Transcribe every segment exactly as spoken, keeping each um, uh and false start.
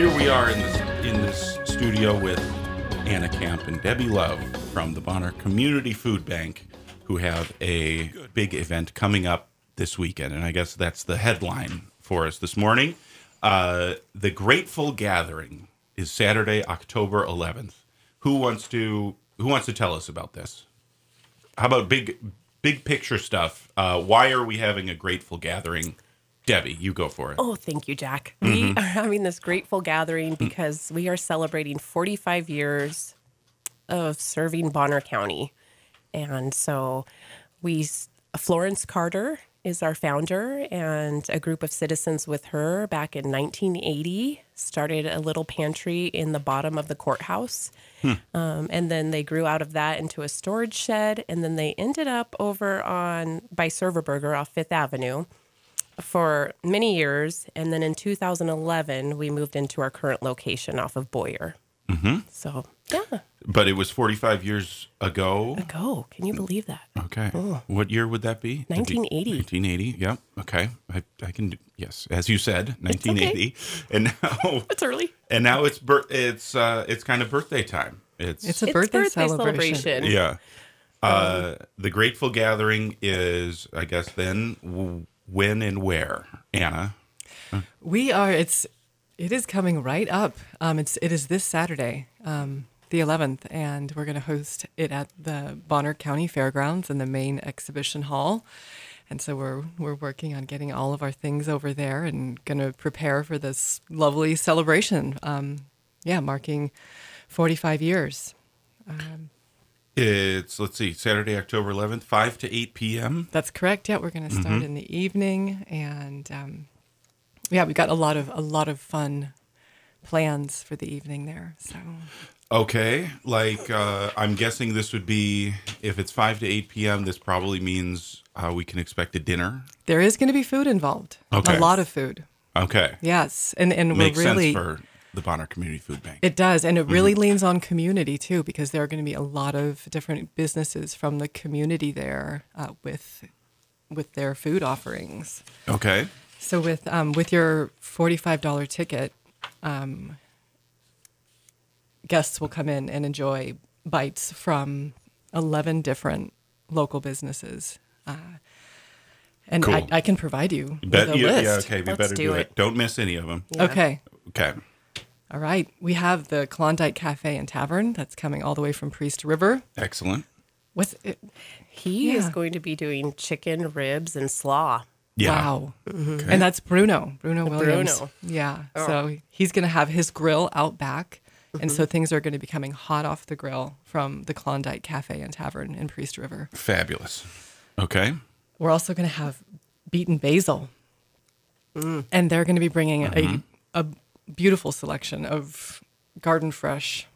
here we are in this in this studio with Anna Camp and Debbie Love from the Bonner Community Food Bank, who have a big event coming up this weekend, and I guess that's the headline for us this morning. Uh, the Grateful Gathering is Saturday, October eleventh. Who wants to Who wants to tell us about this? How about big big picture stuff? Uh, why are we having a Grateful Gathering? Debbie, you go for it. Oh, thank you, Jack. Mm-hmm. We are having this grateful gathering because we are celebrating forty-five years of serving Bonner County. And so we, Florence Carter is our founder, and a group of citizens with her back in nineteen eighty started a little pantry in the bottom of the courthouse. Hmm. Um, and then they grew out of that into a storage shed. And then they ended up over on by Server Burger off Fifth Avenue for many years, and then in two thousand eleven, we moved into our current location off of Boyer. Mm-hmm. So, yeah. But it was forty-five years ago? Ago. Can you believe that? Okay. Oh. What year would that be? nineteen eighty. nineteen eighty, yep. Okay. I, I can do, yes, as you said, nineteen eighty. Okay. And now It's early. And now it's bir- it's uh it's kind of birthday time. It's It's a It's birthday, birthday celebration. celebration. yeah. Uh the Grateful Gathering is, I guess, then w- when and where? Anna. We are. It's. It is coming right up. Um. It's. It is this Saturday, um, the eleventh, and we're going to host it at the Bonner County Fairgrounds in the main exhibition hall. And so we're we're working on getting all of our things over there and going to prepare for this lovely celebration. Um. Yeah, marking forty-five years. Um, It's, let's see, Saturday, October eleventh, five to eight p.m. That's correct. Yeah, we're going to start Mm-hmm. in the evening, and um, yeah, we got a lot of a lot of fun plans for the evening there. So Okay, like uh, I'm guessing this would be, if it's five to eight p.m., this probably means uh, we can expect a dinner. there is going to be food involved. Okay. A lot of food. Okay. Yes, and and Makes we're really. sense for the Bonner Community Food Bank. It does, and it really mm-hmm. leans on community too, because there are going to be a lot of different businesses from the community there uh, with with their food offerings. Okay. So with um, with your forty-five dollars ticket, um, guests will come in and enjoy bites from eleven different local businesses. Uh, and Cool. I, I can provide you Bet, with a yeah, list. yeah, okay, we Let's better do, do it. it. Don't miss any of them. Yeah. Okay. Okay. All right. We have the Klondike Cafe and Tavern that's coming all the way from Priest River. Excellent. What's it? He Yeah. is going to be doing chicken, ribs, and slaw. Yeah. Wow. Okay. And that's Bruno, Bruno Williams. Bruno. Yeah. Oh. So he's going to have his grill out back. And so things are going to be coming hot off the grill from the Klondike Cafe and Tavern in Priest River. Fabulous. Okay. We're also going to have beaten basil. Mm. And they're going to be bringing a, a beautiful selection of garden fresh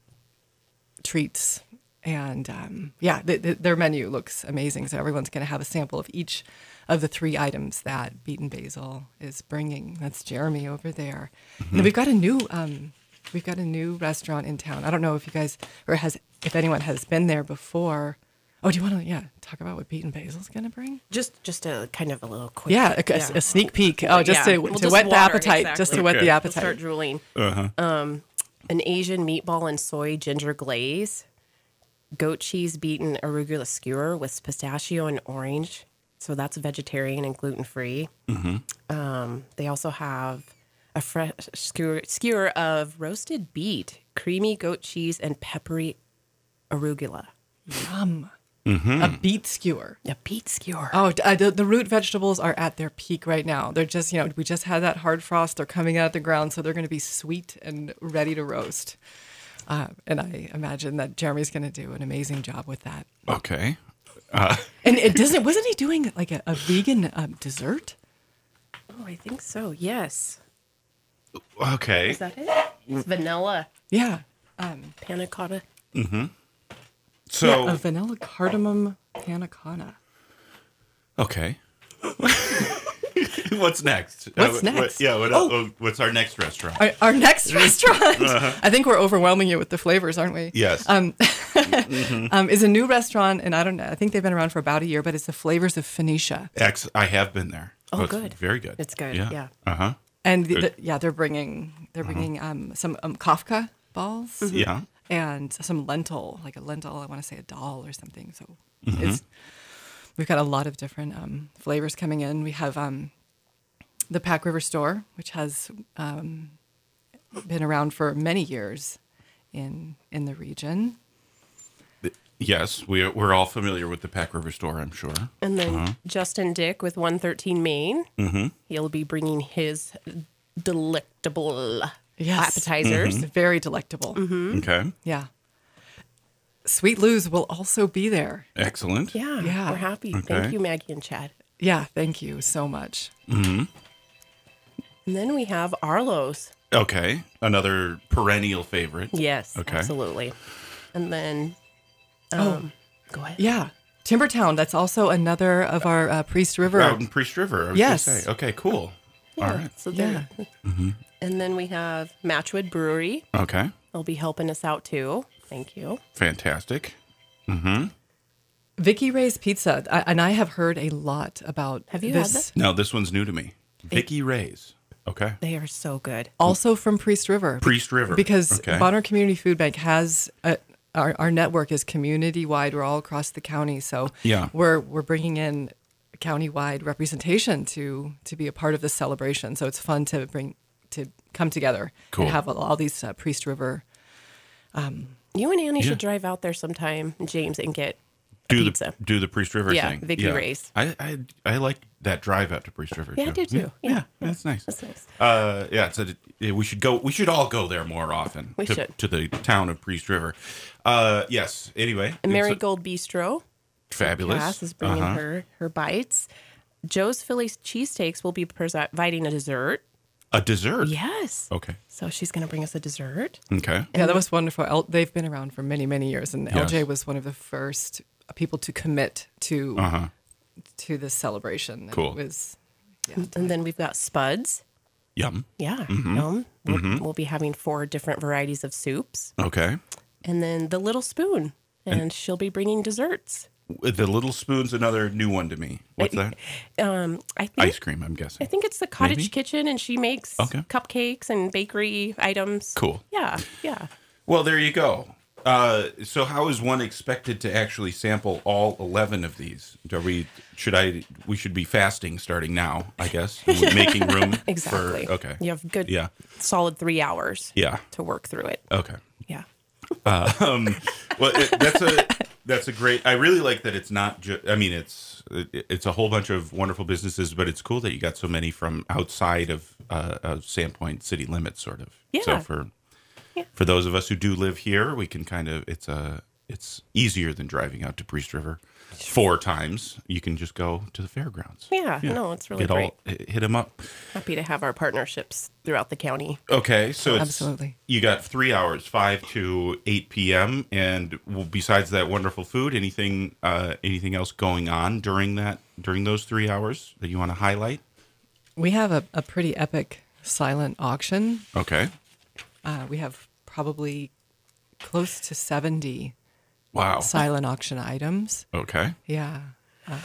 treats. And um, yeah, th- th- their menu looks amazing. So everyone's going to have a sample of each of the three items that Beaten Basil is bringing. That's Jeremy over there. And we've got a new um, we've got a new restaurant in town. I don't know if you guys or has if anyone has been there before. Oh, do you want to yeah talk about what Beaten Basil's going to bring? Just just a kind of a little quick. Yeah, a, a- a sneak peek. Oh, just Yeah. to, We'll to just wet the water, appetite. Just to exactly. wet Okay. the We'll appetite. start drooling. Uh-huh. Um, an Asian meatball and soy ginger glaze, goat cheese beaten arugula skewer with pistachio and orange. So that's vegetarian and gluten free. Mm-hmm. Um, they also have a fresh skewer, skewer of roasted beet, creamy goat cheese, and peppery arugula. Yum. Mm-hmm. A beet skewer. A beet skewer. Oh, d- uh, the, the root vegetables are at their peak right now. They're just, you know, we just had that hard frost. They're coming out of the ground, so they're going to be sweet and ready to roast. Uh, and I imagine that Jeremy's going to do an amazing job with that. Okay. Uh, And it doesn't, wasn't he doing like a, a vegan um, dessert? Oh, I think so. Yes. okay. Is that it? It's vanilla Yeah. Um, panna cotta. So, yeah, a vanilla cardamom panna cotta. okay. What's next? What's Uh, what- next? yeah. What, Oh. uh, what's our next restaurant? Our, our next restaurant, I think we're overwhelming you with the flavors, aren't we? Yes. Um, um, is a new restaurant, and I don't know. I think they've been around for about a year, but it's the Flavors of Phoenicia. Ex- I have been there. Oh, it's good. Very good. It's good, yeah. Uh huh. And the, Good. the, yeah, they're bringing they're bringing um, some um, Kafka balls Yeah. and some lentil, like a lentil. I want to say a dal or something. So Mm-hmm. it's we've got a lot of different um, flavors coming in. We have um, the Pack River store, which has um, been around for many years in in the region. Yes, we, we're all familiar with the Pack River store, I'm sure. And then Justin Dick with one thirteen Main. Mm-hmm. He'll be bringing his delectable Yes. appetizers. It's very delectable. Okay. Yeah. Sweet Lou's will also be there. Excellent. Yeah, Yeah. we're happy. Okay. Thank you, Maggie and Chad. Yeah, thank you so much. And then we have Arlo's. Okay. Another perennial favorite. Yes, Okay. absolutely. And then, um, Oh. go ahead. Yeah. Timbertown, that's also another of our uh, Priest River. Out in Priest River, I was Yes. going to say. Okay, cool. Yeah, All right. So there. Mm-hmm. And then we have Matchwood Brewery. Okay. They'll be helping us out too. Thank you. Fantastic. Mm-hmm. Vicky Ray's Pizza, I, and I have heard a lot about Have you had this. this? Now, this one's new to me. Vicky Ray's. Okay. They are so good. Also from Priest River. Priest River. Because Okay. Bonner Community Food Bank has a, our our network is community wide. We're all across the county, so Yeah. we're we're bringing in county wide representation to to be a part of this celebration. So it's fun to bring to come together Cool. and have all, all these uh, Priest River. You and Annie Yeah. should drive out there sometime, James, and get a do pizza. the do the Priest River Yeah, thing. Vicky Ray's. I, I I like that drive out to Priest River. Yeah, I too. do too. Yeah, Yeah. that's nice. That's nice. Uh, yeah, it's a, yeah, we should go. We should all go there more often. We to, should. to the town of Priest River. Uh, yes. Anyway, And it's a- Marigold Bistro. fabulous. Cass is bringing Uh-huh. her her bites. Joe's Philly cheesesteaks will be providing a dessert. A dessert. Yes. Okay. So she's going to bring us a dessert. Okay. Yeah, that was wonderful. L, they've been around for many many years, and Yes. L J was one of the first people to commit to Uh huh. to this celebration. And Cool. It was And then we've got Spuds. Yum. Yeah. Mm-hmm. Yum. We'll, we'll be having four different varieties of soups. Okay. And then the Little Spoon. And she'll be bringing desserts. The Little Spoon's another new one to me. What's that? Um, I think Ice cream, I'm guessing. I think it's the Cottage Maybe? Kitchen, and she makes Okay. cupcakes and bakery items. Cool. Yeah, yeah. Well, there you go. Uh, so, how is one expected to actually sample all eleven of these? Are we? Should I? We should be fasting starting now, I guess, and making room Exactly. for. Okay. You have good, Yeah. solid three hours Yeah. to work through it. Okay. Yeah. Um, well, it, that's a that's a great. I really like that it's not just. I mean, it's it, it's a whole bunch of wonderful businesses, but it's cool that you got so many from outside of uh, of Sandpoint city limits, sort of. Yeah. So for Yeah. for those of us who do live here, we can kind of it's a it's easier than driving out to Priest River four times. You can just go to the fairgrounds. Yeah. No, it's really Get great. all hit them up. Happy to have our partnerships throughout the county. Okay, so it's, Absolutely. you got three hours, five to eight p.m. And well, besides that wonderful food, anything uh, anything else going on during that during those three hours that you want to highlight? We have a, a pretty epic silent auction. Okay, Uh, we have probably close to seventy wow. silent auction items. Okay, Yeah. Uh,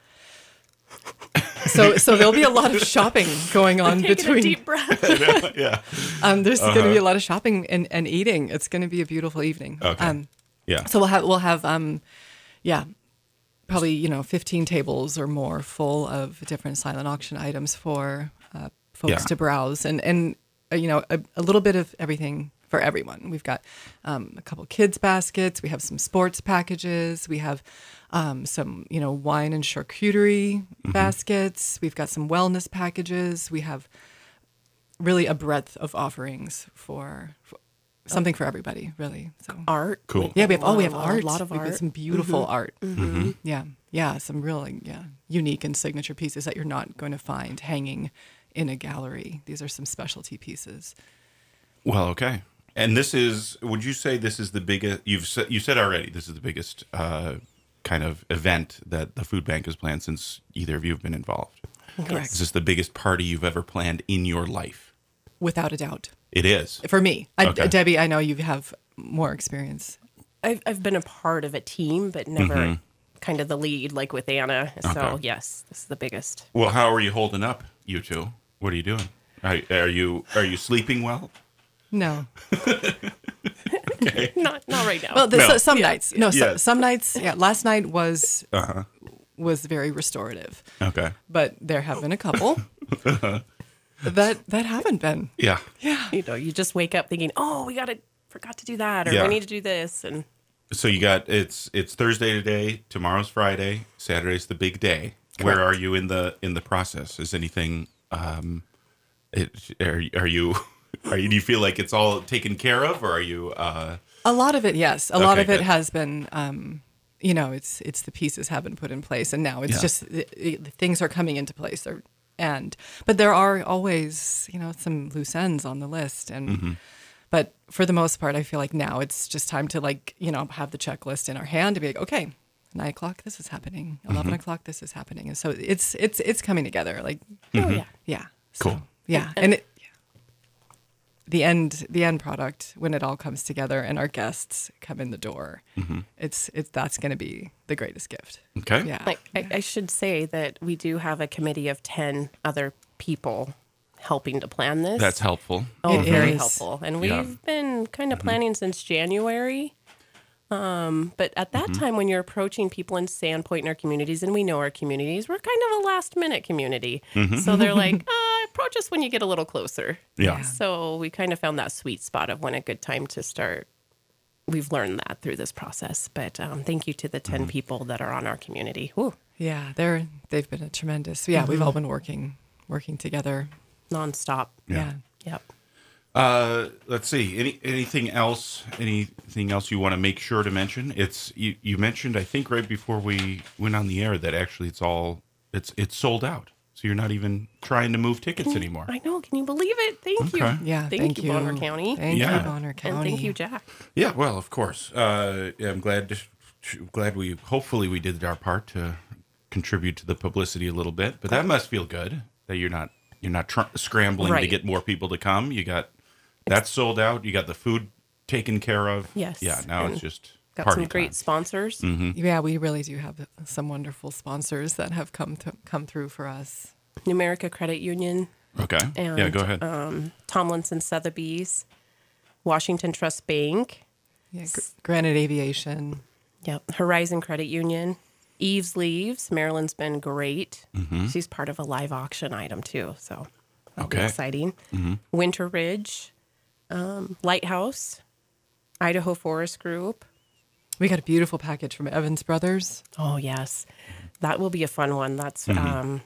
so so there'll be a lot of shopping going on Taking a between. deep breath. yeah, Um, there's going to be a lot of shopping and, and eating. It's going to be a beautiful evening. Okay. Um, yeah. so we'll have we'll have um, yeah, probably you know fifteen tables or more full of different silent auction items for uh, folks Yeah. to browse and and uh, you know a, a little bit of everything for everyone. We've got um, a couple kids baskets. We have some sports packages. We have um, some you know wine and charcuterie baskets. We've got some wellness packages. We have really a breadth of offerings for, for something for everybody, really. So Art. Cool. yeah, we have oh, we have A art. lot of We've got art. some beautiful art. Yeah, yeah, some really yeah unique and signature pieces that you're not going to find hanging in a gallery. These are some specialty pieces. Well, okay. And this is, would you say this is the biggest, you've said, you said already, this is the biggest uh, kind of event that the food bank has planned since either of you have been involved? Correct. Is this the biggest party you've ever planned in your life? Without a doubt. It is. For me. I, Okay. Debbie, I know you have more experience. I've, I've been a part of a team, but never kind of the lead like with Anna. So, Mm-hmm. Okay. yes, this is the biggest. Well, how are you holding up, you two? What are you doing? Are, are you are you sleeping well? No. Okay. Not not right now. Well, the, No. so, some Yeah. nights. No, so, Yes. some nights. Yeah, last night was Uh-huh. was very restorative, Okay. but there have been a couple that that haven't been. Yeah. Yeah. you know, you just wake up thinking, "Oh, we got to forgot to do that, or Yeah. we need to do this," and So you got it's it's Thursday today. Tomorrow's Friday. Saturday's the big day. Where are you in the in the process? Is anything? Um, it, are are you? Are you? Do you feel like it's all taken care of, or are you? Uh, A lot of it, yes. A lot Okay, of it good. has been, um, you know, it's it's the pieces have been put in place, and now it's Yeah. just it, it, things are coming into place. Or, and but there are always, you know, some loose ends on the list, and Mm-hmm. but for the most part, I feel like now it's just time to like you know have the checklist in our hand to be like, okay, nine o'clock, this is happening. 11 Mm-hmm. o'clock, this is happening, and so it's it's it's coming together. Like, oh yeah, yeah, so, Cool. yeah, and it. The end, the end product when it all comes together and our guests come in the door, it's it's that's going to be the greatest gift. okay. Yeah, like I, I should say that we do have a committee of ten other people helping to plan this. That's helpful. Oh, It very is. helpful. And we've Yeah. been kind of planning since January. Um, but at that time, when you're approaching people in Sandpoint in our communities, and we know our communities, we're kind of a last minute community. So they're like, uh, approach us when you get a little closer. Yeah. So we kind of found that sweet spot of when a good time to start. We've learned that through this process. But um, thank you to the ten people that are on our community. Whew, yeah, they're they've been a tremendous. Yeah, we've all been working working together. nonstop. Yeah, Yep. Uh, let's see. Any anything else? Anything else you want to make sure to mention? It's you. You mentioned I think right before we went on the air that actually it's all it's it's sold out. So you're not even trying to move tickets anymore. I know. Can you believe it? Thank Okay. you. yeah. Thank, Thank, you, Bonner County. Thank Yeah. you, Bonner County. And thank you, Jack. Yeah. Well, of course. Uh, yeah, I'm glad. To, glad we. Hopefully, we did our part to contribute to the publicity a little bit. But that must feel good that you're not you're not tr- scrambling to Right. get more people to come. You got that's sold out. You got the food taken care of. Yes. Yeah. Now And it's just Got party some great time. sponsors. Yeah, we really do have some wonderful sponsors that have come to, come through for us. Numerica Credit Union, Okay. And, yeah. Go ahead. um, Tomlinson Sotheby's, Washington Trust Bank, Yeah, Gr- Granite Aviation. yep, Horizon Credit Union, Eve's Leaves. Marilyn's been great. She's part of a live auction item too, so that'll be Okay. exciting. Winter Ridge, um, Lighthouse, Idaho Forest Group. We got a beautiful package from Evans Brothers. Oh yes, that will be a fun one. That's um,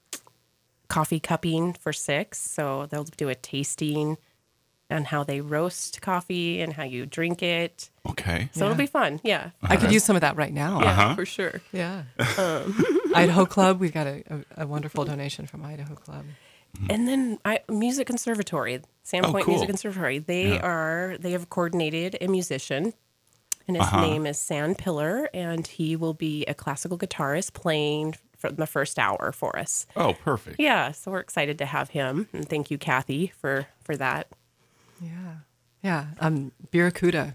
coffee cupping for six. So they'll do a tasting and how they roast coffee and how you drink it. Okay. So it'll be fun. Yeah, I could use some of that right now. yeah, Uh-huh. for sure. Yeah. Idaho Club. We've got a, a, a wonderful donation from Idaho Club. And then I, Music Conservatory, Sandpoint Oh, cool. Music Conservatory. They Yeah. are they have coordinated a musician, and his Uh-huh. name is San Pillar, and he will be a classical guitarist playing for the first hour for us. Oh, perfect. Yeah, so we're excited to have him, and thank you, Kathy, for for that. Yeah. Yeah. Um, Barracuda.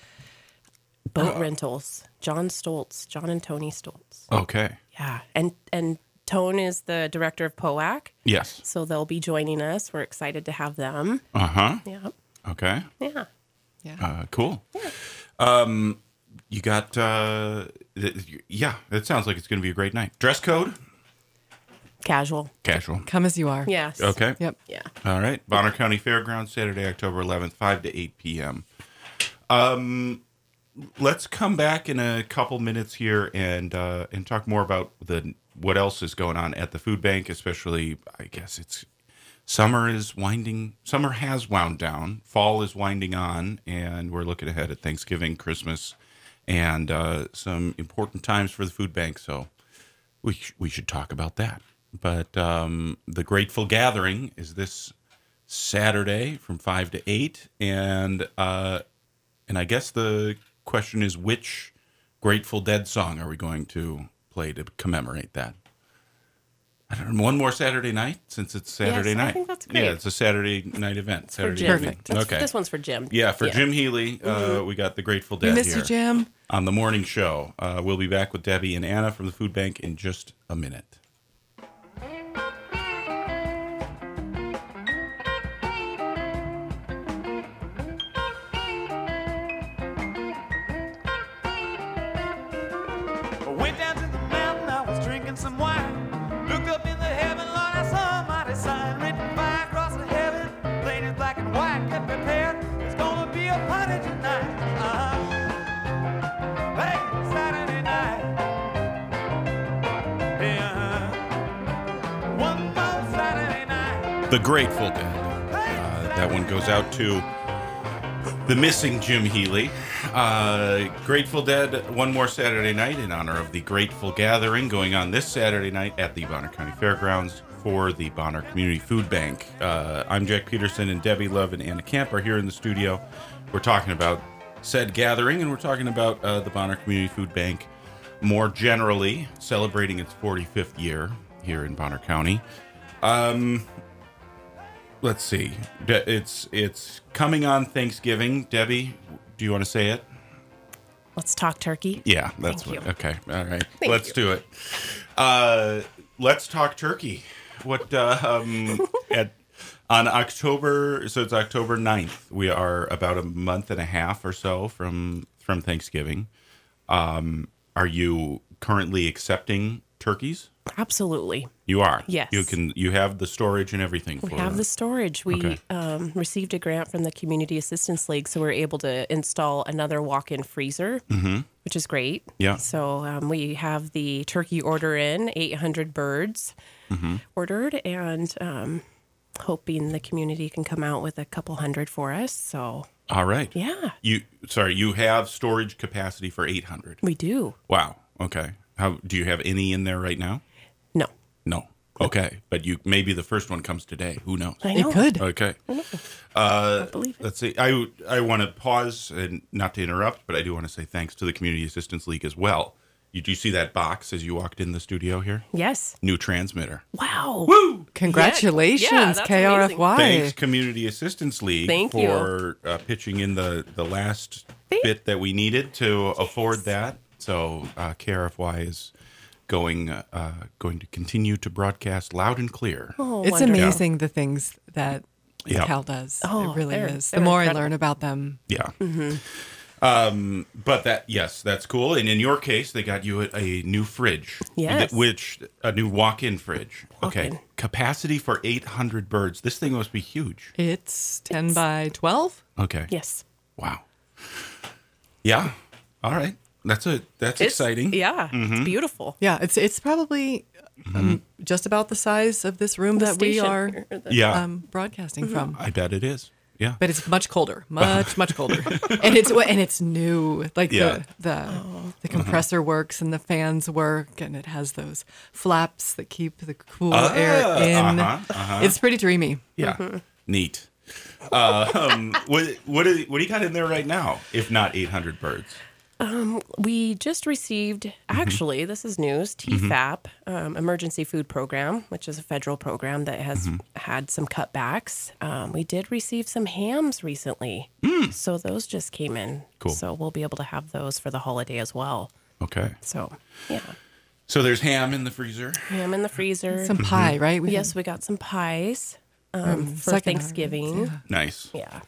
Boat Uh. rentals, John Stoltz, John and Tony Stoltz. Okay. Yeah, and and Tone is the director of P O A C, Yes. so they'll be joining us. We're excited to have them. Uh huh. Yeah, Okay. yeah. Yeah. Uh, cool. Um, you got uh, th- yeah. It sounds like it's going to be a great night. Dress code Casual. casual. Come as you are. Yes. Okay. Yep. Yeah. All right. Bonner County Fairgrounds, Saturday, October eleventh, five to eight p.m. Um, let's come back in a couple minutes here and uh, and talk more about the what else is going on at the food bank, especially, I guess it's summer is winding, summer has wound down, fall is winding on, and we're looking ahead at Thanksgiving, Christmas, and uh, some important times for the food bank. So we, sh- we should talk about that. But um, the Grateful Gathering is this Saturday from five to eight, and uh, and I guess the question is, which Grateful Dead song are we going to play to commemorate that? I don't know. One more Saturday night, since it's Saturday Yes, I night. think that's great. Yeah, it's a Saturday night event. For Saturday Jim. evening. Perfect. That's- Okay. This one's for Jim. Yeah, for Jim Healy, uh, we got the Grateful We Dead miss here you, Jim. on the morning show. Uh, we'll be back with Debbie and Anna from the food bank in just a minute. drink some wine. Looked up in the heaven, Lord, I saw a mighty sign written fire across the heaven. Plain as black and white, get prepared. It's gonna be a party tonight. Uh-huh. Hey, Saturday night. Hey, uh-huh. One more Saturday night. The Grateful Dead. Uh, that one goes out to the missing Jim Healy. Uh, Grateful Dead, one more Saturday night in honor of the Grateful Gathering going on this Saturday night at the Bonner County Fairgrounds for the Bonner Community Food Bank. Uh, I'm Jack Peterson, and Debbie Love and Anna Camp are here in the studio. We're talking about said gathering, and we're talking about uh, the Bonner Community Food Bank more generally, celebrating its forty-fifth year here in Bonner County. Um, let's see. De- it's it's coming on Thanksgiving. Debbie, do you want to say it? Let's talk turkey. Yeah, that's Thank what. you. Okay, all right. Thank let's you. do it. Uh, let's talk turkey. What uh, um, at on October? So it's October ninth. We are about a month and a half or so from from Thanksgiving. Um, are you currently accepting turkeys? Absolutely. You are. Yes. You can. You have the storage and everything. We for have the storage. We Okay. um, received a grant from the Community Assistance League, so we're able to install another walk-in freezer, Mhm. which is great. Yeah. So um, we have the turkey order in, eight hundred birds Mm-hmm. ordered, and um, hoping the community can come out with a couple hundred for us. So All right. yeah, You sorry. You have storage capacity for eight hundred. we do. Wow. Okay. How do you have any in there right now? No, No. Okay, but you maybe the first one comes today. Who knows? I It know. could. Okay. Uh, believe it. let's see. I I want to pause and not to interrupt, but I do want to say thanks to the Community Assistance League as well. You do you see that box as you walked in the studio here? Yes. New transmitter. Wow. Woo! Congratulations, Yeah, that's K R F Y. Thanks, Community Assistance League, Thank you. for uh, pitching in the the last Thank- bit that we needed to afford that. So uh, K R F Y is going uh, going to continue to broadcast loud and clear. Oh, It's wonderful. amazing the things that Yeah. Cal does. Oh, it really they're- is. The they're more incredible. I learn about them, Yeah. Mm-hmm. Um, but that, yes, that's cool. And in your case, they got you a, a new fridge. Yes. That- Which, a new walk-in fridge. Okay. Walk-in. Capacity for eight hundred birds. This thing must be huge. it's ten by twelve. Okay. Yes. Wow. Yeah. All right. That's a, that's It's- exciting. Yeah. Mm-hmm. It's beautiful. Yeah, it's it's probably um, just about the size of this room The that we station, are or the- Yeah. um, broadcasting Mm-hmm. from. I bet it is. Yeah. But it's much colder, much much colder, and it's and it's new. Like Yeah. the the Oh. the compressor works and the fans work, and it has those flaps that keep the cool Ah, air in. uh-huh, uh-huh. It's pretty dreamy. Yeah. Mm-hmm. Neat. Uh, um, what, what, do, what do you got in there right now, if not eight hundred birds? We just received, Mm-hmm. actually, this is news, T FAP, um, Emergency Food Program, which is a federal program that has Mm-hmm. had some cutbacks. Um, we did receive some hams recently. So those just came in. Mm. Cool. So we'll be able to have those for the holiday as well. Okay. So, yeah. So there's ham in the freezer. Ham in the freezer. Some pie, right? We yes, we got some pies um, for second Thanksgiving. harvest, Nice. Yeah.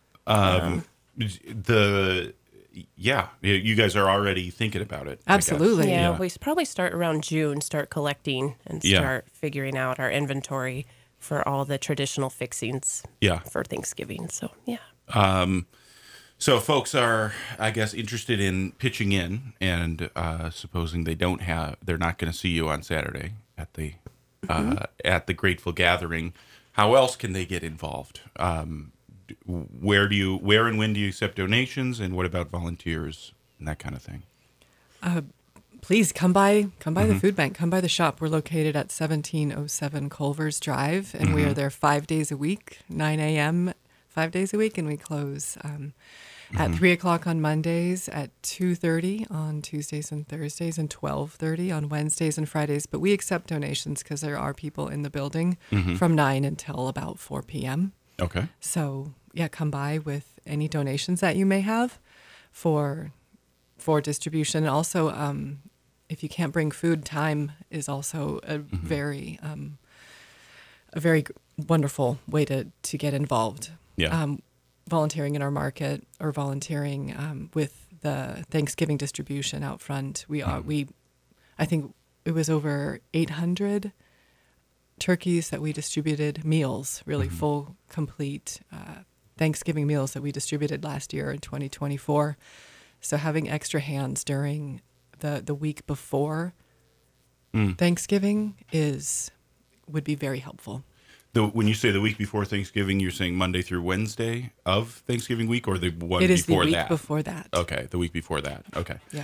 The yeah, you- you guys are already thinking about it. I guess. Absolutely. Yeah, Yeah. we s- probably start around June, start collecting and Yeah. start figuring out our inventory for all the traditional fixings Yeah. for Thanksgiving. So, yeah. So folks are, I guess, interested in pitching in, and uh, supposing they don't have, they're not going to see you on Saturday at the uh, at the Grateful Gathering. How else can they get involved? Um, d- where do you, where and when do you accept donations, and what about volunteers and that kind of thing? Please come by, come by Mm-hmm. the food bank, come by the shop. We're located at seventeen oh seven Culver's Drive, and we Mm-hmm. are there five days a week, nine a.m. five days a week, and we close um, at Mm-hmm. three o'clock on Mondays, at two thirty on Tuesdays and Thursdays, and twelve thirty on Wednesdays and Fridays. But we accept donations because there are people in the building Mm-hmm. from nine until about four p.m. Okay. So yeah, come by with any donations that you may have for for distribution. And also, um, if you can't bring food, time is also a very um, a very g- wonderful way to to get involved. Yeah. Um, volunteering in our market or volunteering um, with the Thanksgiving distribution out front. We are we, I think it was over eight hundred turkeys that we distributed, meals, really Mm-hmm. full, complete uh, Thanksgiving meals that we distributed last year in twenty twenty-four. So having extra hands during the, the week before Mm. Thanksgiving is would be very helpful. The, when you say the week before Thanksgiving, you're saying Monday through Wednesday of Thanksgiving week, or the one It is before the week that? before that. Okay, the week before that. Okay. Yeah.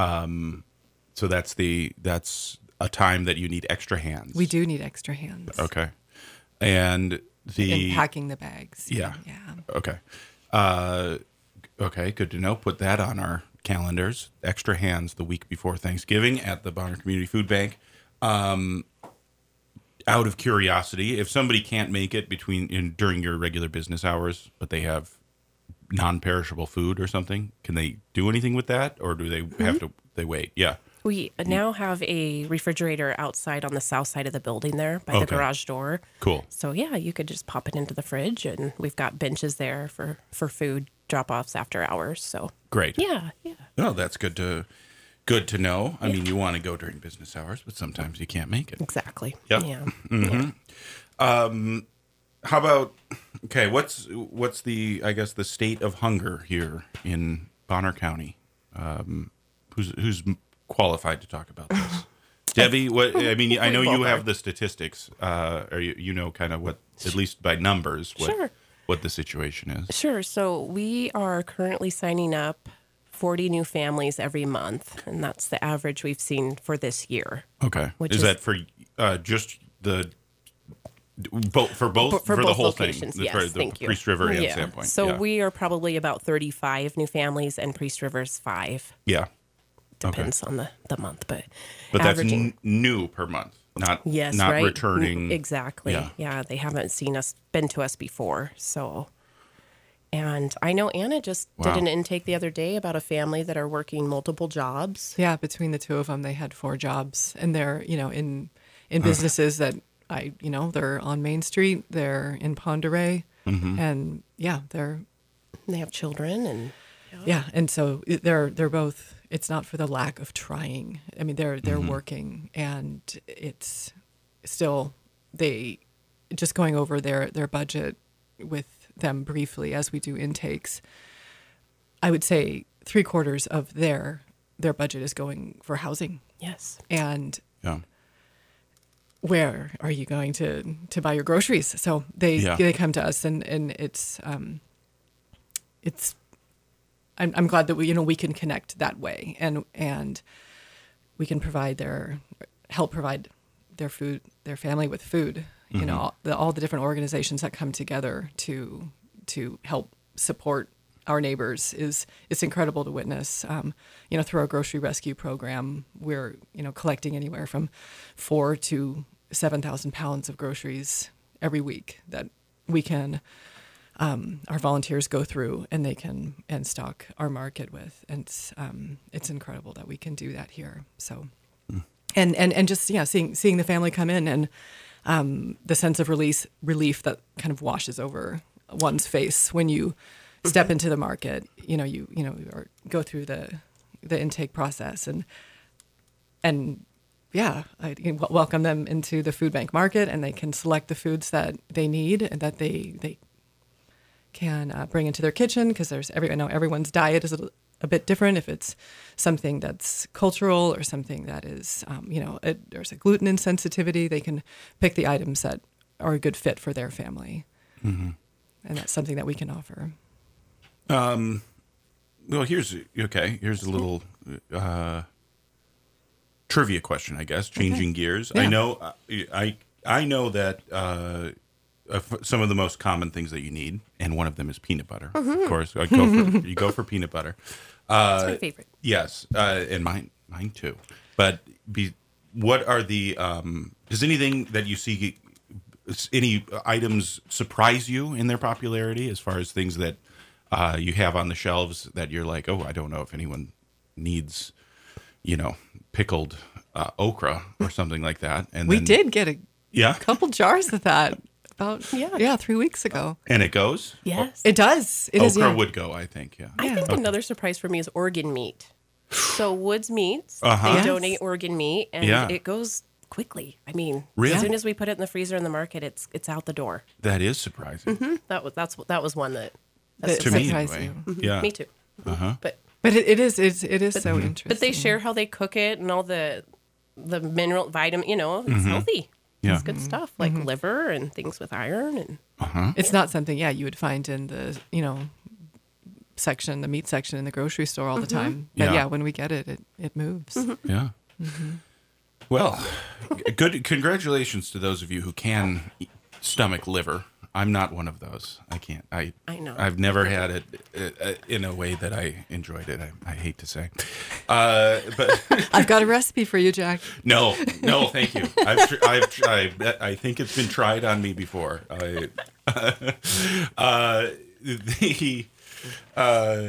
So that's the that's a time that you need extra hands. We do need extra hands. Okay. And the In packing the bags. Yeah. Yeah. Okay. Uh, okay, good to know. Put that on our calendars. Extra hands the week before Thanksgiving at the Bonner Community Food Bank. Um, out of curiosity, if somebody can't make it between in during your regular business hours, but they have non-perishable food or something, can they do anything with that, or do they Mm-hmm. have to? They wait. Yeah. We now have a refrigerator outside on the south side of the building there by the Okay. garage door. Cool. So yeah, you could just pop it into the fridge, and we've got benches there for for food drop-offs after hours. So Great. yeah, yeah. No, that's good to good to know. I mean, you want to go during business hours, but sometimes you can't make it. Exactly. Yep. Yeah. Mm-hmm. Yeah. How about okay? What's what's the I guess the state of hunger here in Bonner County? Um, who's who's qualified to talk about this? Debbie, what I mean, I know We you both have are. the statistics, uh, or you you know kind of what, at least by numbers, what Sure. what the situation is. Sure. So we are currently signing up forty new families every month, and that's the average we've seen for this year. Okay, Which is, is- that for uh, just the both for both For, for, the both whole locations, thing? yes, For the thank you. Priest River and yeah. Sandpoint. So yeah. we are probably about thirty-five new families, and Priest River's five. yeah. Depends on the, the month, but But that's averaging. n- new per month, not Yes, not right. returning. Exactly. Yeah. Yeah. They haven't seen us, been to us before. So, and I know Anna just Wow. did an intake the other day about a family that are working multiple jobs. Yeah, between the two of them, they had four jobs, and they're you know in in businesses that I you know they're on Main Street, they're in Ponderay, Mm-hmm. and yeah, they're They have children, and yeah, and so it- they're they're both. It's not for the lack of trying. I mean, they're they're Mm-hmm. working, and it's still they just going over their their budget with them briefly as we do intakes. I would say three quarters of their their budget is going for housing, yes. and yeah. where are you going to to buy your groceries? So they Yeah. they come to us, and and it's um it's I'm I'm glad that we you know we can connect that way, and and we can provide their help provide their food their family with food. You know, all the, all the different organizations that come together to to help support our neighbors is it's incredible to witness. Um, you know, through our grocery rescue program, we're you know collecting anywhere from four to seven thousand pounds of groceries every week that we can um, our volunteers go through and they can and stock our market with, and it's, um, it's incredible that we can do that here. So, and and and just yeah, seeing seeing the family come in and um, the sense of release relief that kind of washes over one's face when you step into the market. You know, you you know, or go through the the intake process and and yeah, I can w- welcome them into the food bank market, and they can select the foods that they need and that they they can uh, bring into their kitchen, because there's every I know everyone's diet is a, a bit different. If it's something that's cultural or something that is um, you know it, there's a gluten insensitivity, they can pick the items that are a good fit for their family, mm-hmm. and that's something that we can offer. Well, here's okay. Here's a little uh, trivia question, I guess. Changing gears. I Yeah. know. uh, I I know that uh, uh, some of the most common things that you need, and one of them is peanut butter. Of course, I go for, you go for peanut butter. That's my favorite. Yes, uh, and mine, mine too. But be, what are the? Um, does anything that you see, any items surprise you in their popularity, as far as things that uh, you have on the shelves that you're like, oh, I don't know if anyone needs, you know, pickled uh, okra or something like that. And We then, did get a yeah, couple jars of that about Yeah. yeah three weeks ago. and it goes. Yes. It does. It okra is. Yeah. would go, I think. Yeah. I think Yeah. another surprise for me is organ meat. So Woods Meats, Uh-huh. they Yes. donate organ meat, and Yeah. it goes quickly. I mean, Really? as soon as we put it in the freezer in the market, it's it's out the door. That is surprising. That was that's that was one that. That To me, surprised anyway. you. Yeah. Me too. Uh-huh. But But it, it is it's, it is so interesting. but they share how they cook it and all the the mineral vitamin. You know, it's healthy. Yeah. It's good stuff like liver and things with iron and. It's not something, yeah, you would find in the, you know, section, the meat section in the grocery store all the time. But Yeah. yeah, when we get it, it, it moves. Yeah. Well, g- good. Congratulations to those of you who can eat- stomach liver. I'm not one of those. I can't. I. I know. I've never had it uh, uh, in a way that I enjoyed it. I, I hate to say, uh, but I've got a recipe for you, Jack. no, no, thank you. I've. Tr- I've. Tr- I, I think it's been tried on me before. I. uh, the. Uh,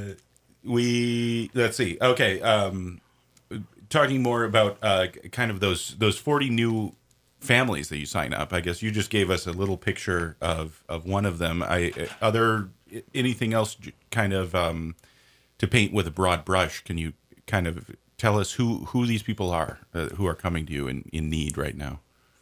we. Let's see. Okay. Um, talking more about uh, kind of those those forty new families that you sign up. I guess you just gave us a little picture of, of one of them. I other anything else kind of um, to paint with a broad brush. Can you kind of tell us who, who these people are uh, who are coming to you in, in need right now?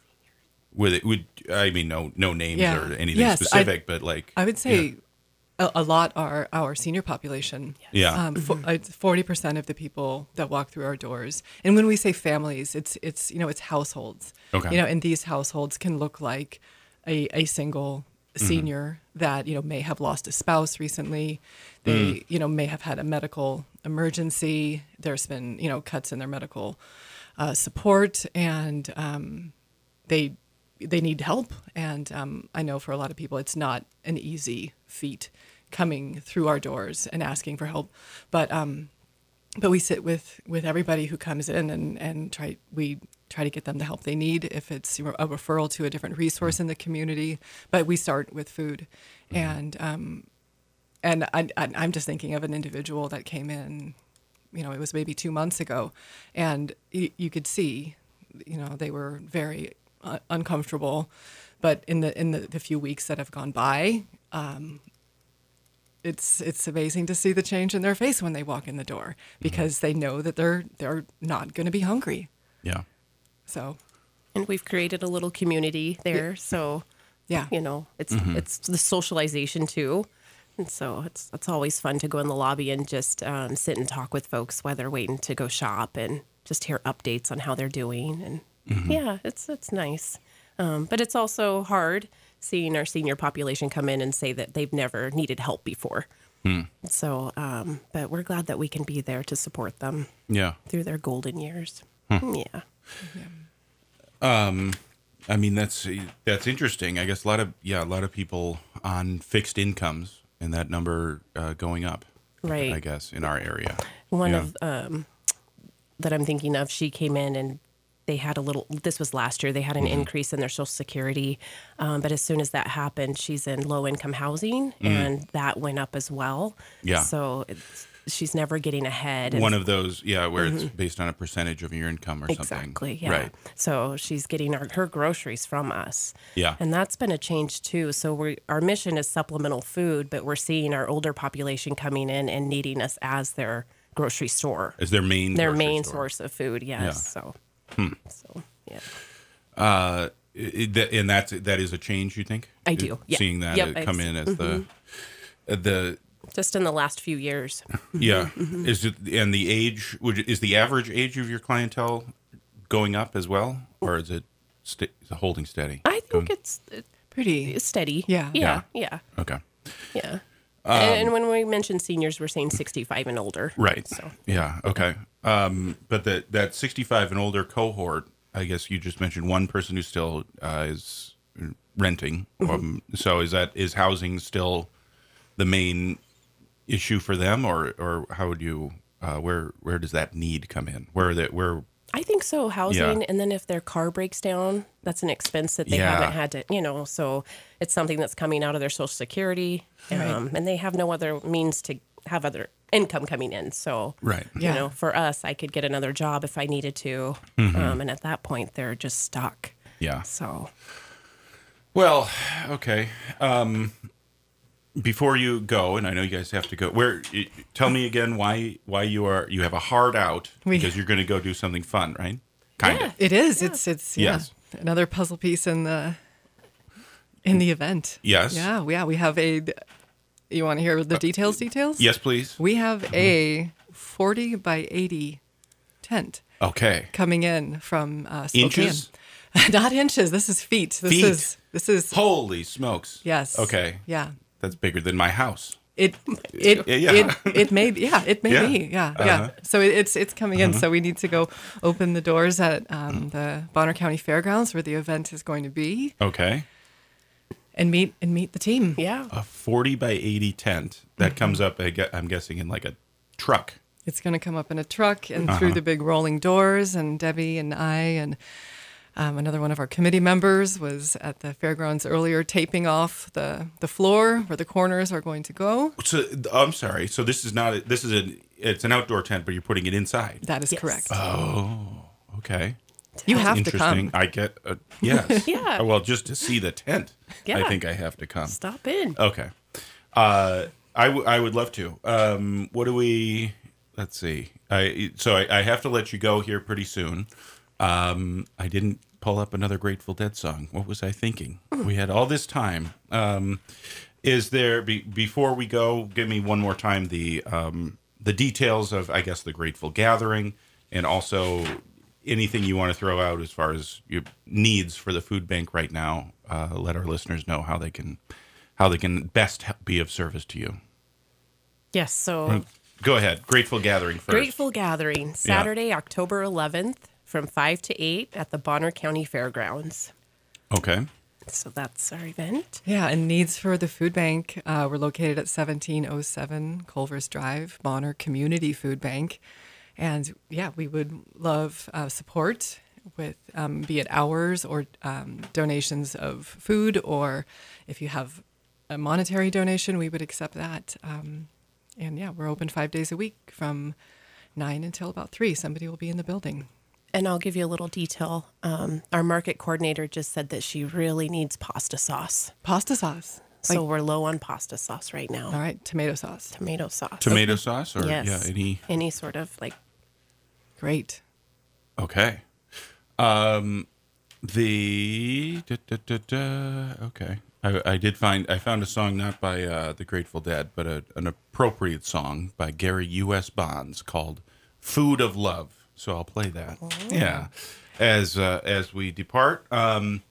With it, would I mean no no names Yeah. or anything Yes, I- specific, but like I would say a, a lot are our senior population. Yeah. Um, fo- it's forty percent of the people that walk through our doors. And when we say families, it's, it's you know, it's households. Okay. You know, and these households can look like a, a single senior that, you know, may have lost a spouse recently. They, you know, may have had a medical emergency. There's been, you know, cuts in their medical uh, support, and um, they they need help. And um, I know for a lot of people, it's not an easy feat coming through our doors and asking for help. But um, but we sit with with everybody who comes in, and and try we try to get them the help they need. If it's you know, a referral to a different resource in the community, but we start with food, and um, and I, I, I'm just thinking of an individual that came in, you know, it was maybe two months ago, and you, you could see, you know, they were very uh, uncomfortable, but in the in the, the few weeks that have gone by, um, it's it's amazing to see the change in their face when they walk in the door, because they know that they're they're not going to be hungry. yeah. So And we've created a little community there, so yeah, you know, it's it's the socialization too, and so it's it's always fun to go in the lobby and just um, sit and talk with folks while they're waiting to go shop, and just hear updates on how they're doing, and yeah, it's it's nice, um, but it's also hard seeing our senior population come in and say that they've never needed help before. So, um, but we're glad that we can be there to support them Yeah. through their golden years. Yeah. I mean, that's that's interesting. I guess a lot of yeah, a lot of people on fixed incomes, and that number uh, going up. Right. I guess in our area. One Yeah. of um, that I'm thinking of, she came in and they had a little, this was last year, they had an Mm-hmm. increase in their Social Security. Um, but as soon as that happened, she's in low income housing, and that went up as well. Mm. Yeah. So it's, she's never getting ahead. And One of those, yeah, where it's based on a percentage of your income or something. Exactly. Yeah. Right. So she's getting her, her groceries from us. Yeah. And that's been a change too. So we our mission is supplemental food, but we're seeing our older population coming in and needing us as their grocery store. As their main Their grocery main store. source of food, yes. Yeah. So, so yeah, Uh, it, that, and that's that is a change, you think? I do, yeah. Seeing that Yep, uh, come it's- in as the uh, the just in the last few years. yeah Mm-hmm. is it and the age would is the average age of your clientele going up as well, or is it sta is it holding steady? I think Going- it's, pretty. it's steady. Yeah. yeah, yeah, okay. yeah. Um, and, and when we mention seniors, we're saying sixty-five and older. Right. So Yeah. Okay. Um, but that that sixty-five and older cohort, I guess you just mentioned one person who still uh, is renting. Mm-hmm. Um, so is that is housing still the main issue for them, or or how would you uh, where where does that need come in? Where that where I think so, housing, Yeah. and then if their car breaks down, that's an expense that they Yeah. haven't had to, you know, so it's something that's coming out of their Social Security, um, and they have no other means to have other income coming in. So, right? Yeah. you know, for us, I could get another job if I needed to, Mm-hmm. um, and at that point, they're just stuck. Yeah. So, Well, okay. Um, before you go, and I know you guys have to go. Where? y- Tell me again why why you are you have a hard out We- because you're going to go do something fun, right? Kind Yeah. of. It is. It's it's yeah, Yes. another puzzle piece in the in the event. Yes. Yeah, yeah. We have a. You want to hear the details? Details? Yes, please. We have a forty by eighty tent Okay. coming in from uh, Spokane. Inches? Not inches. This is feet. This Feet. is this is Holy smokes. yes. Okay. Yeah. That's bigger than my house. It it Yeah. it it may be yeah it may Yeah. be yeah Uh-huh. yeah so it, it's it's coming in, so we need to go open the doors at um, the Bonner County Fairgrounds where the event is going to be Okay. and meet and meet the team. Yeah. A forty by eighty tent that comes up, I gue- I'm guessing, in like a truck. It's going to come up in a truck and Uh-huh. through the big rolling doors, and Debbie and I and um, another one of our committee members was at the fairgrounds earlier taping off the the floor where the corners are going to go. So I'm sorry. So this is not. A, this is an. It's an outdoor tent, but you're putting it inside. That is Yes. correct. Oh. Okay. You have to Interesting. come. I get. A, yes. Yeah. Well, just to see the tent, I Yeah. think I have to come. Stop in. Okay. Uh, I, w- I would love to. Um, what do we? Let's see. I so I, I have to let you go here pretty soon. Um, I didn't pull up another Grateful Dead song. What was I thinking? We had all this time. Um, is there be, before we go? Give me one more time the um, the details of I guess the Grateful Gathering, and also anything you want to throw out as far as your needs for the food bank right now. Uh, let our listeners know how they can how they can best he- be of service to you. Yes. So Go ahead. Grateful Gathering first. Grateful Gathering, Saturday, October eleventh from five to eight at the Bonner County Fairgrounds. Okay. So that's our event. Yeah, and needs for the food bank. Uh, we're located at seventeen oh seven Culvers Drive, Bonner Community Food Bank. And yeah, we would love uh, support with um, be it hours or um, donations of food, or if you have a monetary donation, we would accept that. Um, and yeah, we're open five days a week from nine until about three. Somebody will be in the building. And I'll give you a little detail. Um, our market coordinator just said that she really needs pasta sauce. Pasta sauce. So we're low on pasta sauce right now. All right, tomato sauce. Tomato sauce. Tomato sauce or Yes. yeah, any Any sort of like, Great. okay. Um the da, da, da, da, okay. I, I did find I found a song not by uh, the Grateful Dead, but a, an appropriate song by Gary U S Bonds called "Food of Love." So I'll play that. Yeah, as uh, as we depart. Um,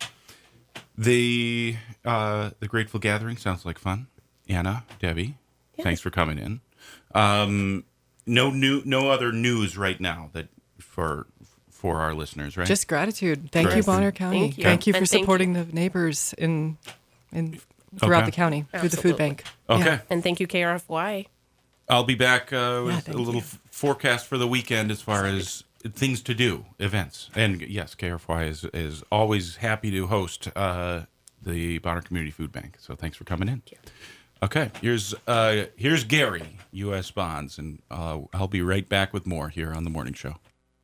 the uh, the Grateful Gathering sounds like fun. Anna, Debbie, thanks for coming in. Um, no new, no other news right now that for for our listeners, right? Just gratitude. Thank you, Gratitude. Bonner County. Thank you. Thank you for And thank you. supporting the neighbors in in throughout Okay. the county through the food Absolutely. bank. okay. Yeah. and thank you, K R F Y. I'll be back uh, Yeah, with a thank little you. f- forecast for the weekend as far as things to do, events. And yes, K R F Y is, is always happy to host uh, the Bonner Community Food Bank. So thanks for coming in. Okay, here's uh, here's Gary, U S Bonds, and uh, I'll be right back with more here on The Morning Show.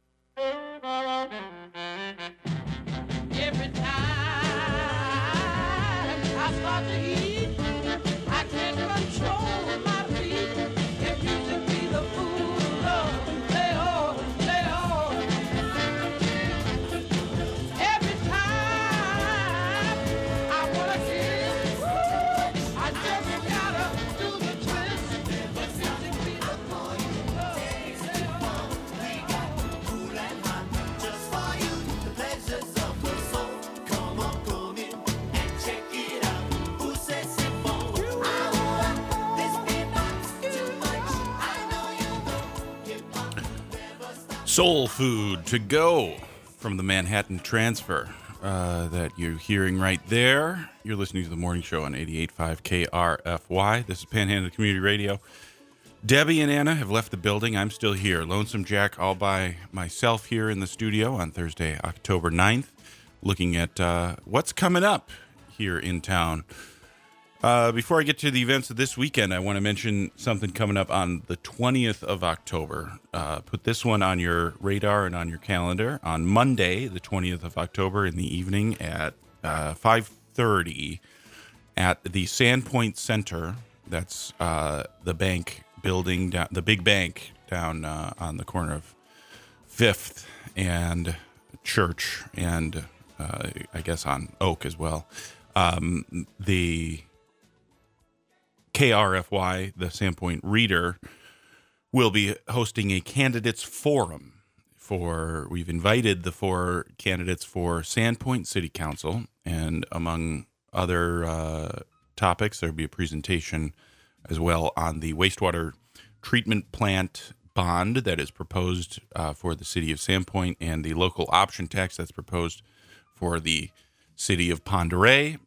Every time I start to eat, I can't control my feet. If you should be the fool, love, lay on, lay on. Every time I wanna kiss, I just gotta do the twist. If you should be the fool, love, lay on. Soul food to go from the Manhattan Transfer uh, that you're hearing right there. You're listening to The Morning Show on eighty-eight point five K R F Y. This is Panhandle Community Radio. Debbie and Anna have left the building. I'm still here. Lonesome Jack all by myself here in the studio on Thursday, October ninth, looking at uh, what's coming up here in town. Uh, before I get to the events of this weekend, I want to mention something coming up on the twentieth of October. Uh, put this one on your radar and on your calendar. On Monday, the twentieth of October in the evening at uh, five thirty at the Sandpoint Center That's uh, the bank building, down, the big bank down uh, on the corner of Fifth and Church, and uh, I guess on Oak as well. Um, the K R F Y, the Sandpoint Reader, will be hosting a candidates forum. For we've invited the four candidates for Sandpoint City Council, and among other uh, topics, there'll be a presentation as well on the wastewater treatment plant bond that is proposed uh, for the city of Sandpoint, and the local option tax that's proposed for the city of Pend Oreille.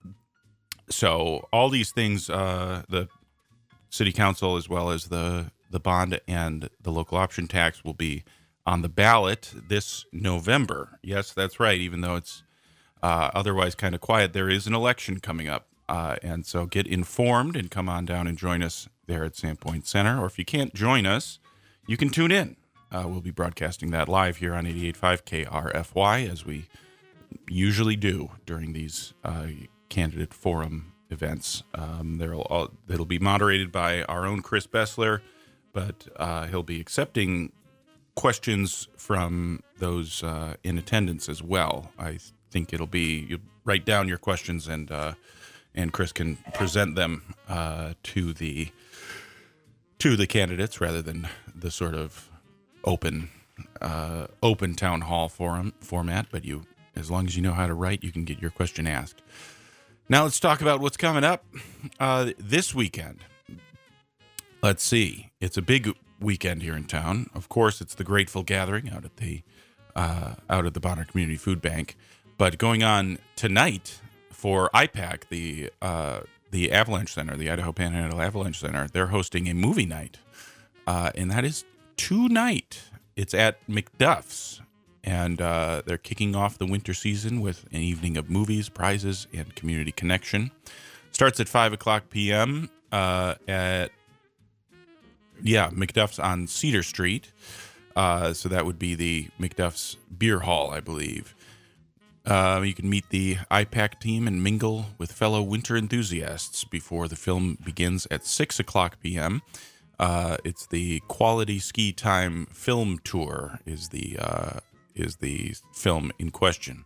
So all these things, uh, the city council as well as the the bond and the local option tax, will be on the ballot this November. Yes, that's right. Even though it's uh, otherwise kind of quiet, there is an election coming up. Uh, and so get informed and come on down and join us there at Sandpoint Center. Or if you can't join us, you can tune in. Uh, we'll be broadcasting that live here on eighty-eight point five K R F Y, as we usually do during these uh, candidate forum events. Um, there'll all, it'll be moderated by our own Chris Bessler, but uh, he'll be accepting questions from those uh, in attendance as well. I think it'll be, you write down your questions, and uh, and Chris can present them uh, to the to the candidates rather than the sort of open uh, open town hall forum format. But you, as long as you know how to write, you can get your question asked. Now let's talk about what's coming up uh, this weekend. Let's see. It's a big weekend here in town. Of course, it's the Grateful Gathering out at the uh, out at the Bonner Community Food Bank. But going on tonight for I PAC, the uh, the Avalanche Center, the Idaho Panhandle Avalanche Center, they're hosting a movie night, uh, and that is tonight. It's at McDuff's, and uh, they're kicking off the winter season with an evening of movies, prizes, and community connection. Starts at five o'clock p.m. Uh, at Yeah, McDuff's on Cedar Street. Uh, so that would be the McDuff's Beer Hall, I believe. Uh, you can meet the I PAC team and mingle with fellow winter enthusiasts before the film begins at six o'clock p.m. Uh, it's the Quality Ski Time Film Tour is the uh, is the film in question.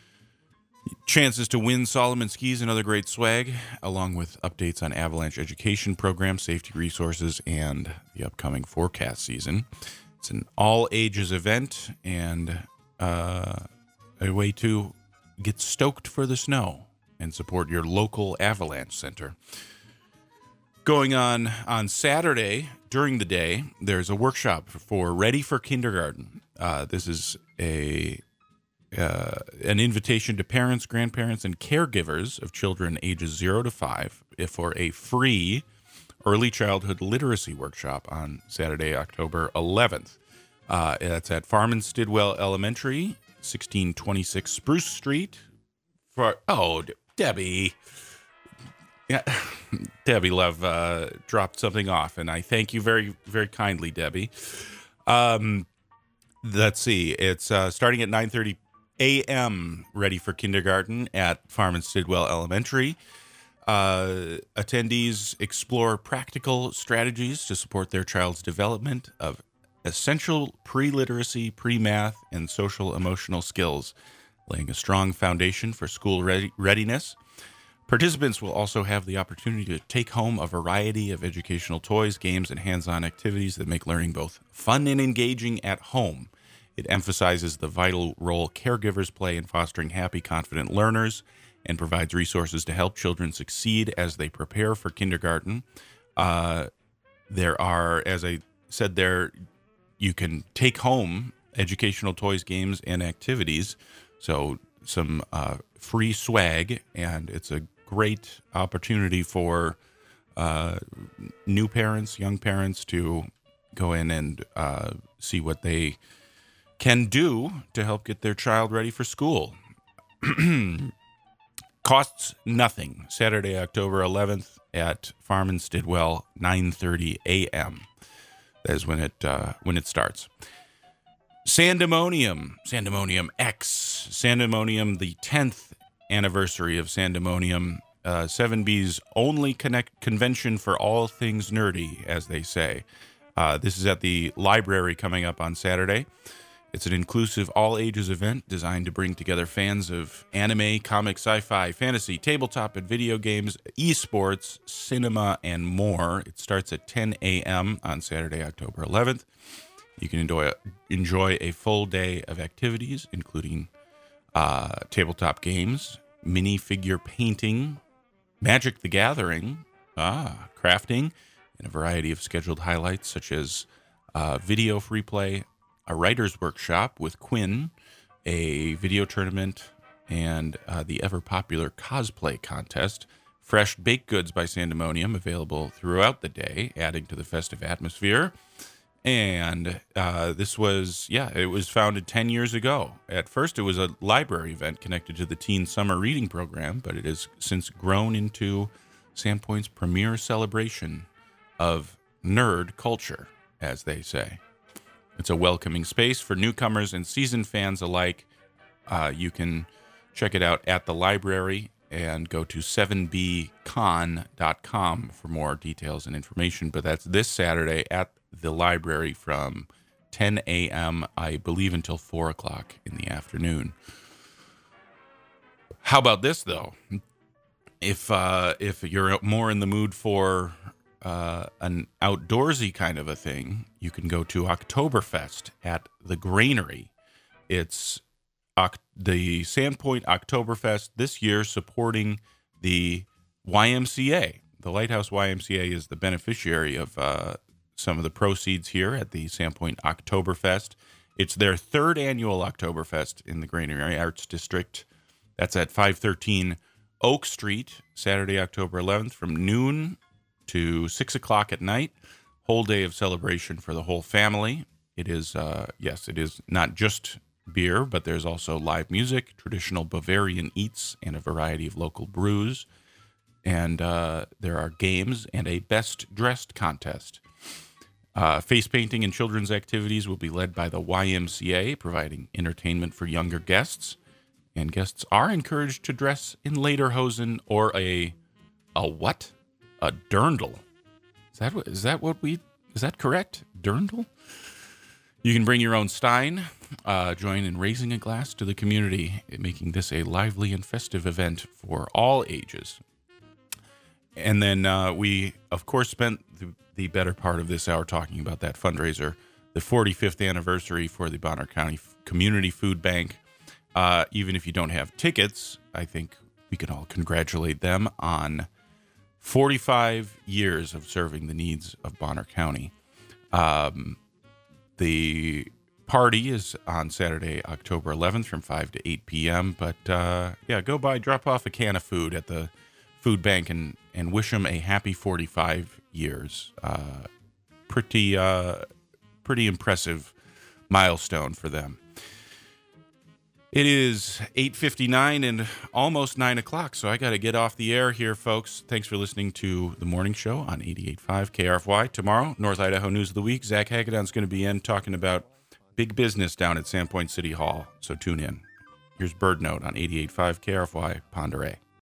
Chances to win Solomon skis and other great swag, along with updates on avalanche education programs, safety resources, and the upcoming forecast season. It's an all-ages event and uh, a way to get stoked for the snow and support your local avalanche center. Going on on Saturday, during the day, there's a workshop for Ready for Kindergarten. Uh, this is a Uh, an invitation to parents, grandparents, and caregivers of children ages zero to five for a free early childhood literacy workshop on Saturday, October eleventh. Uh, that's at Farman Stidwell Elementary, sixteen twenty-six Spruce Street. For oh, De- Debbie, yeah, Debbie Love uh, dropped something off, and I thank you very, very kindly, Debbie. Um, let's see, it's uh, starting at nine thirty a.m. Ready for Kindergarten at Farman Stidwell Elementary. Uh, attendees explore practical strategies to support their child's development of essential pre-literacy, pre-math, and social emotional skills, laying a strong foundation for school ready- readiness. Participants will also have the opportunity to take home a variety of educational toys, games, and hands-on activities that make learning both fun and engaging at home. It emphasizes the vital role caregivers play in fostering happy, confident learners and provides resources to help children succeed as they prepare for kindergarten. Uh, there are, as I said there, you can take home educational toys, games, and activities. So some uh, free swag, and it's a great opportunity for uh, new parents, young parents to go in and uh, see what they can do to help get their child ready for school. Costs nothing. Saturday, October eleventh at Farman Stidwell, nine thirty a.m. That is when it uh, when it starts. Sandemonium, Sandemonium X, Sandemonium, the tenth anniversary of Sandemonium uh, seven B's only connect convention for all things nerdy, as they say. Uh, this is at the library coming up on Saturday. It's an inclusive all-ages event designed to bring together fans of anime, comic, sci-fi, fantasy, tabletop, and video games, esports, cinema, and more. It starts at ten a.m. on Saturday, October eleventh. You can enjoy, enjoy a full day of activities, including uh, tabletop games, minifigure painting, Magic the Gathering, ah, crafting, and a variety of scheduled highlights such as uh, video free play, a writer's workshop with Quinn, a video tournament, and uh, the ever-popular cosplay contest. Fresh baked goods by Sandemonium available throughout the day, adding to the festive atmosphere. And uh, this was, yeah, it was founded ten years ago. At first, it was a library event connected to the Teen Summer Reading Program, but it has since grown into Sandpoint's premier celebration of nerd culture, as they say. It's a welcoming space for newcomers and seasoned fans alike. Uh, you can check it out at the library and go to seven b con dot com for more details and information. But that's this Saturday at the library from ten a.m., I believe, until four o'clock in the afternoon. How about this, though? If, uh, if you're more in the mood for Uh, an outdoorsy kind of a thing, you can go to Oktoberfest at the Granary. It's oct- the Sandpoint Oktoberfest this year supporting the Y M C A. The Lighthouse Y M C A is the beneficiary of uh, some of the proceeds here at the Sandpoint Oktoberfest. It's their third annual Oktoberfest in the Granary Arts District. That's at five thirteen Oak Street, Saturday, October eleventh, from noon to six o'clock at night. Whole day of celebration for the whole family. It is, uh, yes, it is not just beer, but there's also live music, traditional Bavarian eats, and a variety of local brews. And uh, there are games and a best dressed contest. Uh, face painting and children's activities will be led by the Y M C A, providing entertainment for younger guests. And guests are encouraged to dress in lederhosen or a, a what? A dirndl. Is that what, is that what we, is that correct? Dirndl? You can bring your own stein, uh, join in raising a glass to the community, making this a lively and festive event for all ages. And then uh, we, of course, spent the, the better part of this hour talking about that fundraiser, the forty-fifth anniversary for the Bonner County Community Food Bank. Uh, even if you don't have tickets, I think we can all congratulate them on forty-five years of serving the needs of Bonner County. Um, the party is on Saturday, October eleventh from five to eight p.m. But, uh, yeah, go by, drop off a can of food at the food bank and, and wish them a happy forty-five years. Uh, pretty, uh, pretty impressive milestone for them. It is eight fifty-nine and almost nine o'clock, so I got to get off the air here, folks. Thanks for listening to The Morning Show on eighty-eight point five K R F Y. Tomorrow, North Idaho News of the Week. Zach Hagedon's going to be in talking about big business down at Sandpoint City Hall, so tune in. Here's Bird Note on eighty-eight point five K R F Y, Pend Oreille.